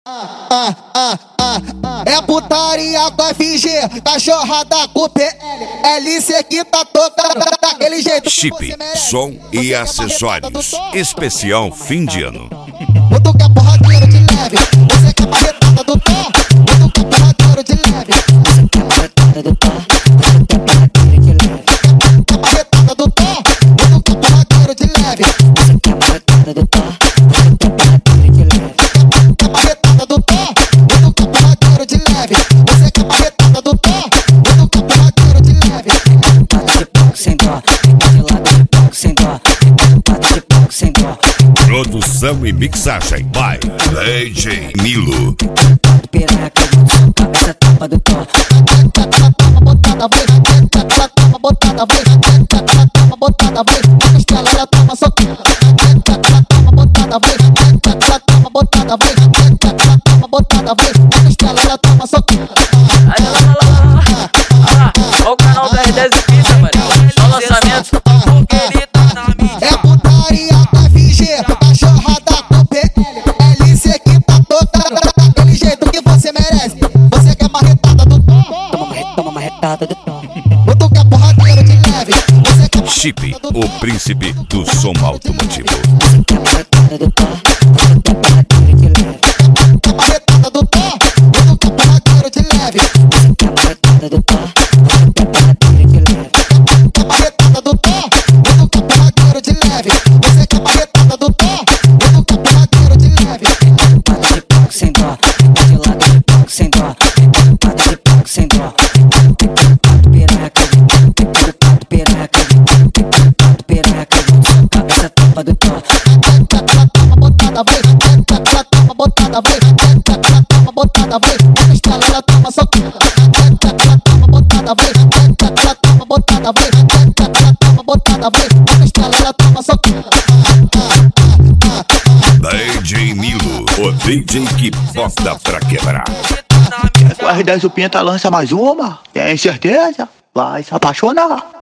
É putaria com FG, cachorrada com PL, LC que tá tocando daquele jeito. Chip, som e acessórios. Especial fim de ano. Tu quer porradeiro de leve, você quer marretada do pó. Tu quer porradeiro de leve, você quer marretada do pó. Quer marretada do pó, tu quer porradeiro de leve, você quer marretada do pó. Quer marretada do pó, tu quer porradeiro de leve, você quer marretada do pó. Tu quer porradeiro de leve. Pada de pouco sem dó, de lado de pouco sem dó, pada de pouco sem dó. Produção e mixagem by DJ Milo. Piraca, cabeça tapa do pó. Botada vai, ela toma botada vai, ela toma botada vai, a costela ela toma soquinha. Ela toma botada vai, ela toma botada vai, ela toma botada vai, a costela ela toma soquinha. Olha o canal da R10 e Pizza, mano. Só lançamentos porque ele tá na mídia. É putaria com FG, cachorrada com PL, LC que tá tocando daquele jeito que você merece. Você quer marretada do tom, Toma marretada do pó. tu quer porradeiro de leve, você quer Chip, o príncipe do som automotivo. Quer marretada do pó, quer porradeiro de leve. Quer marretada do tom, tu quer porradeiro de leve. Quer marretada do pó, quer porradeiro de leve. Quer marretada do tom, tu quer porradeiro de leve. Você quer marretada do tom, tu quer porradeiro de leve. Pada de pouco sem dó, de lado de pouco sem dó, pada de pouco sem dó. Piraca, cabeça tapa do pó. Ela toma botada vai, ela toma botada vai, ela toma botada vai, a costela ela toma soquinha. Ela toma botada vai, ela toma botada vai, ela toma botada vai, a costela ela toma soquinha. DJ Milo, o DJ que bota pra quebrar. Com R10 o Pinta lança mais uma, tem certeza? Vai se apaixonar.